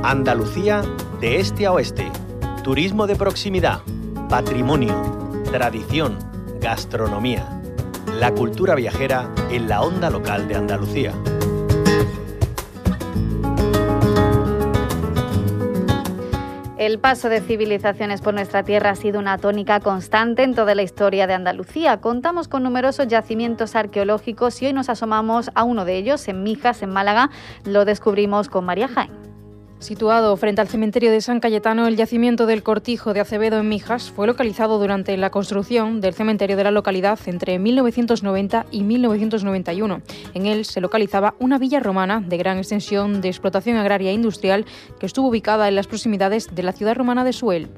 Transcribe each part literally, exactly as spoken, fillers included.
Andalucía de este a oeste. Turismo de proximidad, patrimonio, tradición, gastronomía. La cultura viajera en la onda local de Andalucía. El paso de civilizaciones por nuestra tierra ha sido una tónica constante en toda la historia de Andalucía. Contamos con numerosos yacimientos arqueológicos y hoy nos asomamos a uno de ellos, en Mijas, en Málaga. Lo descubrimos con María Jaén. Situado frente al cementerio de San Cayetano, el yacimiento del Cortijo de Acevedo en Mijas fue localizado durante la construcción del cementerio de la localidad entre mil novecientos noventa y mil novecientos noventa y uno. En él se localizaba una villa romana de gran extensión de explotación agraria e industrial que estuvo ubicada en las proximidades de la ciudad romana de Suel.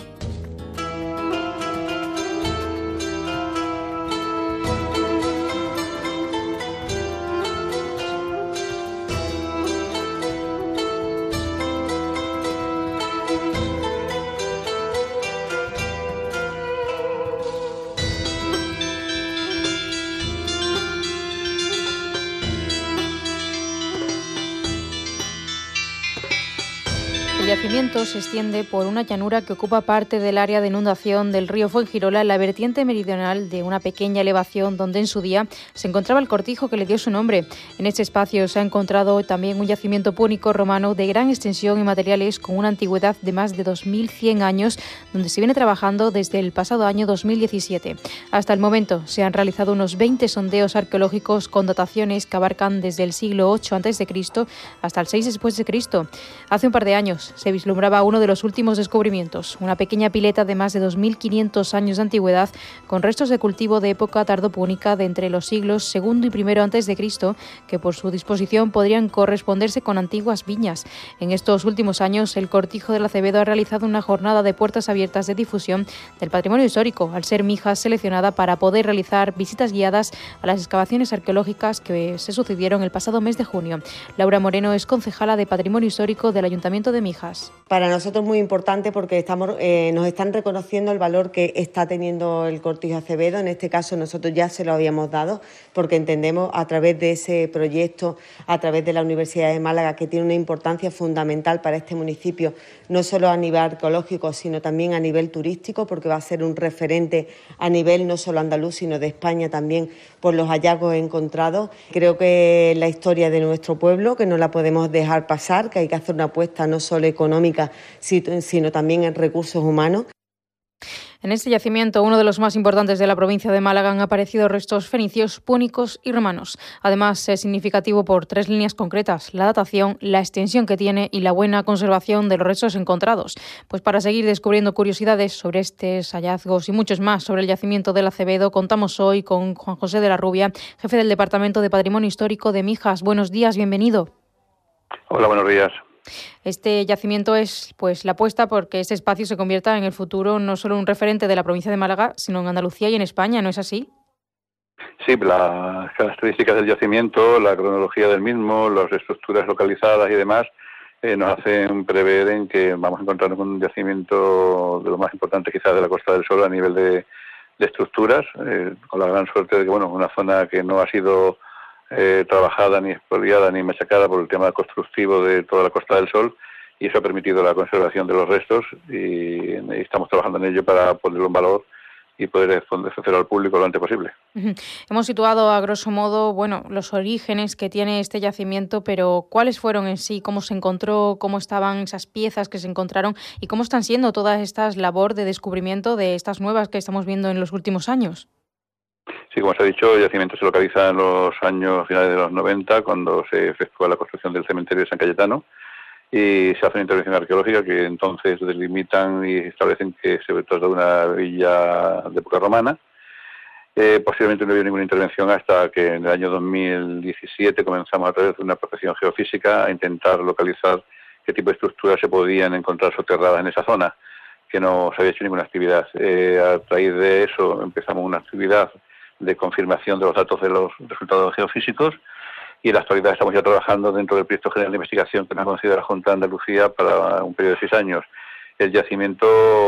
El yacimiento se extiende por una llanura que ocupa parte del área de inundación del río Fuengirola en la vertiente meridional de una pequeña elevación donde en su día se encontraba el cortijo que le dio su nombre. En este espacio se ha encontrado también un yacimiento púnico romano de gran extensión y materiales con una antigüedad de más de dos mil cien años, donde se viene trabajando desde el pasado año dos mil diecisiete. Hasta el momento se han realizado unos veinte sondeos arqueológicos con dataciones que abarcan desde el siglo ocho antes de Cristo hasta el seis después de Cristo. Hace un par de años se vislumbraba uno de los últimos descubrimientos, una pequeña pileta de más de dos mil quinientos años de antigüedad con restos de cultivo de época tardopúnica de entre los siglos segundo y primero antes de Cristo, que por su disposición podrían corresponderse con antiguas viñas. En estos últimos años, el Cortijo del Acevedo ha realizado una jornada de puertas abiertas de difusión del patrimonio histórico, al ser Mijas seleccionada para poder realizar visitas guiadas a las excavaciones arqueológicas que se sucedieron el pasado mes de junio. Laura Moreno es concejala de Patrimonio Histórico del Ayuntamiento de Mijas. Para nosotros es muy importante porque estamos, eh, nos están reconociendo el valor que está teniendo el Cortijo Acevedo. En este caso nosotros ya se lo habíamos dado porque entendemos a través de ese proyecto, a través de la Universidad de Málaga, que tiene una importancia fundamental para este municipio, no solo a nivel arqueológico, sino también a nivel turístico, porque va a ser un referente a nivel no solo andaluz, sino de España también por los hallazgos encontrados. Creo que la historia de nuestro pueblo, que no la podemos dejar pasar, que hay que hacer una apuesta no solo económica, sino también en recursos humanos. En este yacimiento, uno de los más importantes de la provincia de Málaga, han aparecido restos fenicios, púnicos y romanos. Además, es significativo por tres líneas concretas: la datación, la extensión que tiene y la buena conservación de los restos encontrados. Pues para seguir descubriendo curiosidades sobre estos hallazgos y muchos más sobre el yacimiento del Acevedo, contamos hoy con Juan José de la Rubia, jefe del Departamento de Patrimonio Histórico de Mijas. Buenos días, bienvenido. Hola, buenos días. Este yacimiento es pues la apuesta porque este espacio se convierta en el futuro no solo un referente de la provincia de Málaga, sino en Andalucía y en España, ¿no es así? Sí, las características del yacimiento, la cronología del mismo, las estructuras localizadas y demás, eh, nos hacen prever en que vamos a encontrarnos con un yacimiento de lo más importante quizás de la Costa del Sol a nivel de, de estructuras, eh, con la gran suerte de que, bueno, una zona que no ha sido Eh, trabajada, ni expoliada, ni machacada por el tema constructivo de toda la Costa del Sol, y eso ha permitido la conservación de los restos y, y estamos trabajando en ello para ponerlo en valor y poder ofrecerlo al público lo antes posible. Uh-huh. Hemos situado a grosso modo, bueno, los orígenes que tiene este yacimiento, pero ¿cuáles fueron en sí? ¿Cómo se encontró? ¿Cómo estaban esas piezas que se encontraron? ¿Y cómo están siendo todas estas labor de descubrimiento de estas nuevas que estamos viendo en los últimos años? Sí, como se ha dicho, el yacimiento se localiza en los años finales de los noventa, cuando se efectúa la construcción del cementerio de San Cayetano, y se hace una intervención arqueológica que entonces delimitan y establecen que se trata de una villa de época romana. Eh, posiblemente no hubo ninguna intervención hasta que en el año dos mil diecisiete comenzamos a través de una prospección geofísica a intentar localizar qué tipo de estructuras se podían encontrar soterradas en esa zona, que no se había hecho ninguna actividad. Eh, a raíz de eso empezamos una actividad de confirmación de los datos de los resultados geofísicos, y en la actualidad estamos ya trabajando dentro del proyecto general de investigación que nos ha concedido la Junta de Andalucía para un periodo de seis años. El yacimiento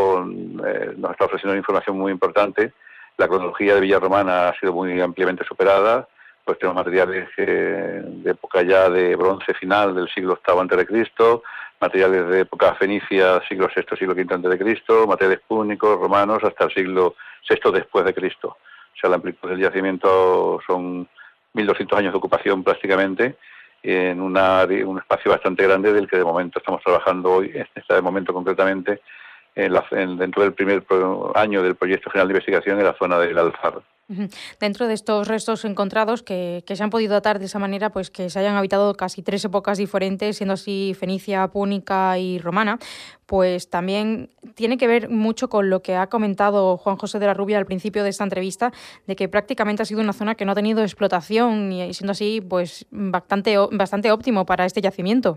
eh, nos está ofreciendo una información muy importante. La cronología de Villa Romana ha sido muy ampliamente superada, pues tenemos materiales eh, de época ya de bronce final del siglo octavo antes de Cristo, materiales de época fenicia, siglo sexto, siglo quinto antes de Cristo, materiales púnicos, romanos, hasta el siglo sexto después de Cristo. O sea, la amplitud del yacimiento son mil doscientos años de ocupación prácticamente, en una, un espacio bastante grande del que de momento estamos trabajando hoy, en este momento concretamente, en la, en, dentro del primer pro, año del proyecto general de investigación en la zona del Alfar. Dentro de estos restos encontrados que, que se han podido datar de esa manera, pues que se hayan habitado casi tres épocas diferentes, siendo así fenicia, púnica y romana, pues también tiene que ver mucho con lo que ha comentado Juan José de la Rubia al principio de esta entrevista, de que prácticamente ha sido una zona que no ha tenido explotación y siendo así pues bastante, bastante óptimo para este yacimiento.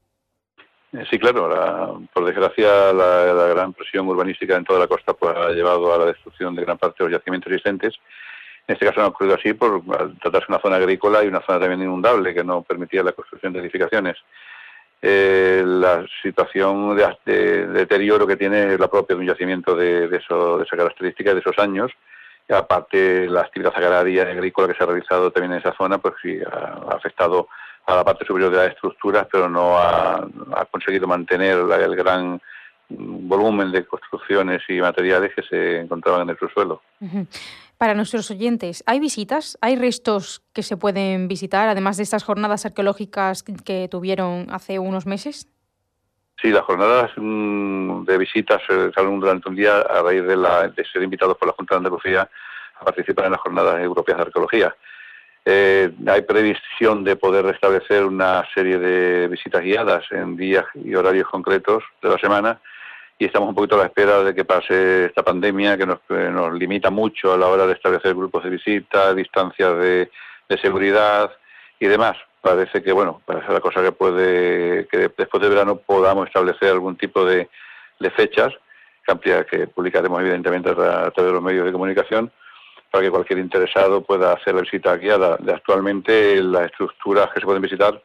Sí, claro, la, por desgracia la, la gran presión urbanística en toda la costa pues ha llevado a la destrucción de gran parte de los yacimientos existentes. En este caso no ha ocurrido así por tratarse de una zona agrícola y una zona también inundable que no permitía la construcción de edificaciones. Eh, la situación de, de, de deterioro que tiene la propia de un yacimiento de, de, eso, de esa característica de esos años, y aparte la actividad agraria y agrícola que se ha realizado también en esa zona, pues sí ha, ha afectado a la parte superior de las estructuras, pero no ha, ha conseguido mantener la, el gran volumen de construcciones y materiales que se encontraban en el subsuelo. Uh-huh. Para nuestros oyentes, ¿hay visitas? ¿Hay restos que se pueden visitar, además de estas jornadas arqueológicas que tuvieron hace unos meses? Sí, las jornadas mmm, de visitas se salen durante un día a raíz de, la, de ser invitados por la Junta de Andalucía a participar en las jornadas europeas de arqueología. Eh, hay previsión de poder restablecer una serie de visitas guiadas en días y horarios concretos de la semana, y estamos un poquito a la espera de que pase esta pandemia que nos, eh, nos limita mucho a la hora de establecer grupos de visita, distancias de, de seguridad y demás. Parece que, bueno, parece la cosa que puede, que después de verano podamos establecer algún tipo de, de fechas, que, que publicaremos evidentemente a través de los medios de comunicación, para que cualquier interesado pueda hacer la visita guiada. De actualmente las estructuras que se pueden visitar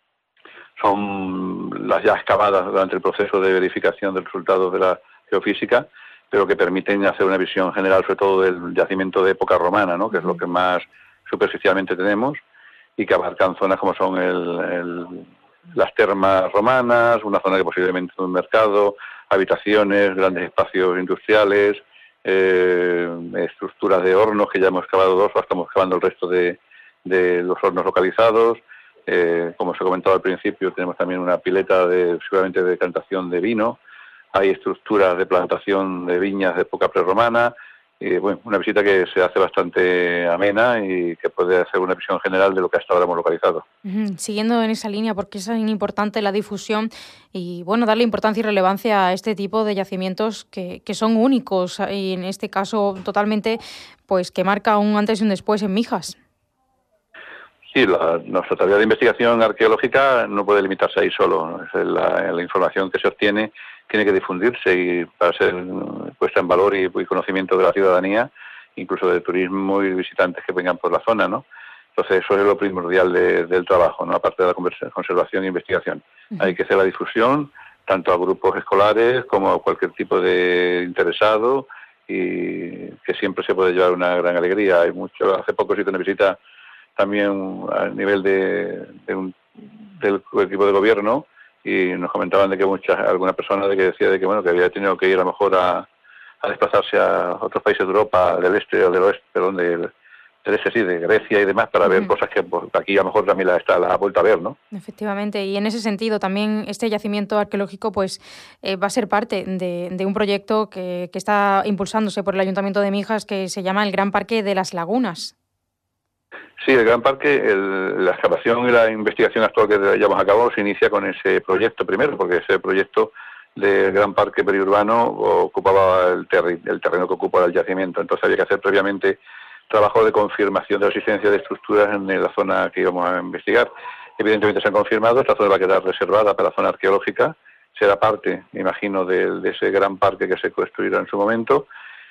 son las ya excavadas durante el proceso de verificación de resultados de la geofísica, pero que permiten hacer una visión general sobre todo del yacimiento de época romana, ¿no?, que es lo que más superficialmente tenemos, y que abarcan zonas como son el, el, las termas romanas, una zona que posiblemente es un mercado, habitaciones, grandes espacios industriales, Eh, estructuras de hornos, que ya hemos excavado dos, o estamos excavando el resto de, de los hornos localizados. Eh, como os he comentado al principio, tenemos también una pileta de, seguramente de decantación de vino. Hay estructuras de plantación de viñas de época prerromana. Y, bueno, una visita que se hace bastante amena y que puede hacer una visión general de lo que hasta ahora hemos localizado. Uh-huh. Siguiendo en esa línea, porque es tan importante la difusión y bueno, darle importancia y relevancia a este tipo de yacimientos que, que son únicos y en este caso totalmente, pues que marca un antes y un después en Mijas. Sí, la, nuestra tarea de investigación arqueológica no puede limitarse ahí solo, ¿no? Es la, la información que se obtiene tiene que difundirse y para ser puesta en valor y, y conocimiento de la ciudadanía, incluso de turismo y visitantes que vengan por la zona, ¿no? Entonces eso es lo primordial de, del trabajo, ¿no?, aparte de la conservación e investigación. Uh-huh. Hay que hacer la difusión tanto a grupos escolares como a cualquier tipo de interesado, y que siempre se puede llevar una gran alegría. Hay mucho, hace poco hice una visita también a nivel de, de un, del equipo de gobierno, y nos comentaban de que muchas, alguna persona de que decía de que bueno que había tenido que ir a lo mejor a, a desplazarse a otros países de Europa, del este o del oeste, perdón, del, del este sí, de Grecia y demás, para uh-huh. ver cosas que pues, aquí a lo mejor también la está la ha vuelto a ver, ¿no? Efectivamente, y en ese sentido también este yacimiento arqueológico pues eh, va a ser parte de, de un proyecto que, que está impulsándose por el Ayuntamiento de Mijas, que se llama el Gran Parque de las Lagunas. Sí, el Gran Parque, el, la excavación y la investigación actual que llevamos a cabo se inicia con ese proyecto primero, porque ese proyecto del Gran Parque periurbano ocupaba el, terri, el terreno que ocupaba el yacimiento. Entonces había que hacer previamente trabajo de confirmación de la existencia de estructuras en la zona que íbamos a investigar. Evidentemente se han confirmado, esta zona va a quedar reservada para la zona arqueológica, será parte, me imagino, de, de ese gran parque que se construirá en su momento.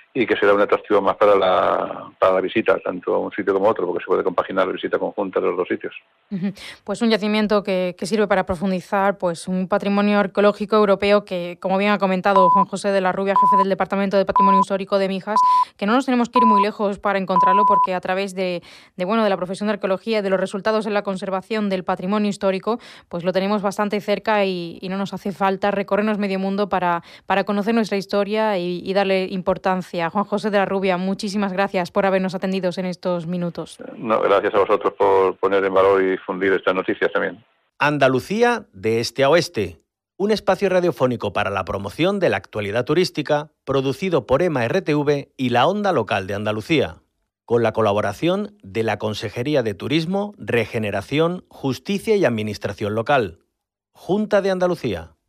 y que será un atractivo más para la, para la visita, tanto a un sitio como a otro, porque se puede compaginar la visita conjunta de los dos sitios. Pues un yacimiento que, que sirve para profundizar pues un patrimonio arqueológico europeo que, como bien ha comentado Juan José de la Rubia, jefe del Departamento de Patrimonio Histórico de Mijas, que no nos tenemos que ir muy lejos para encontrarlo, porque a través de, de, bueno, de la profesión de arqueología y de los resultados en la conservación del patrimonio histórico, pues lo tenemos bastante cerca y, y no nos hace falta recorrernos medio mundo para, para conocer nuestra historia y, y darle importancia. Juan José de la Rubia, muchísimas gracias por habernos atendido en estos minutos. No, gracias a vosotros por poner en valor y difundir estas noticias también. Andalucía de este a oeste, un espacio radiofónico para la promoción de la actualidad turística, producido por EMA R T V y la Onda Local de Andalucía, con la colaboración de la Consejería de Turismo, Regeneración, Justicia y Administración Local, Junta de Andalucía.